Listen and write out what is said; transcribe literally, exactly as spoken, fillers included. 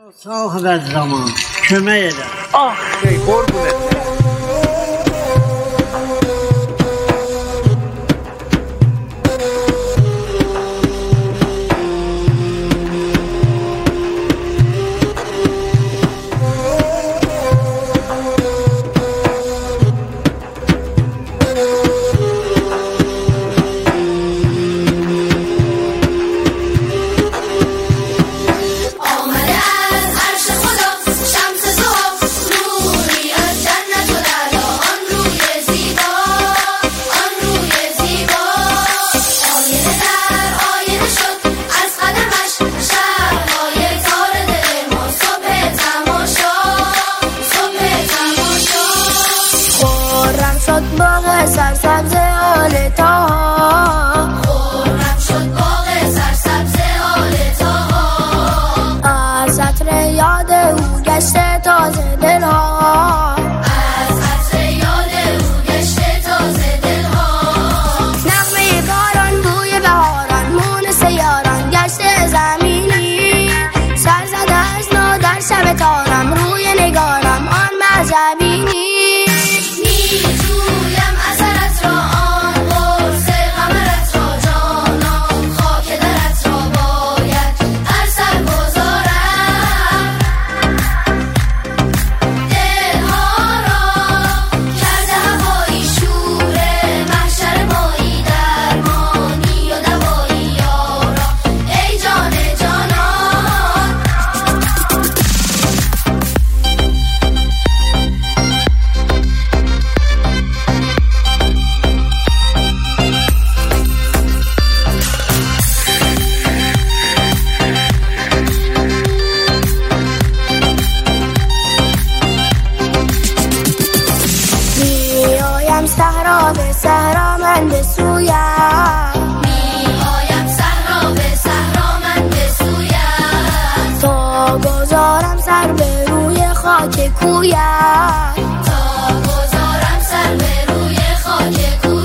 صاحب الزمان kömək elə. Ah, şey, qurbunet. باغ سرسبز آل تاها خورم شد باغ سرسبز آل تاها از عطر یاد او گشته تازه دلها از عطر یاد او گشته تازه دلها نغمه باران بوی بهاران مونس یاران گشته زمینی سر زده از نو در شب تارم روی نگارم آن مذهبینی صحرا به صحرا من به سویم می آیم صحرا به صحرا من به سویم تا گذارم سر به روی خاک کویم تا گذارم سر به روی خاک کویم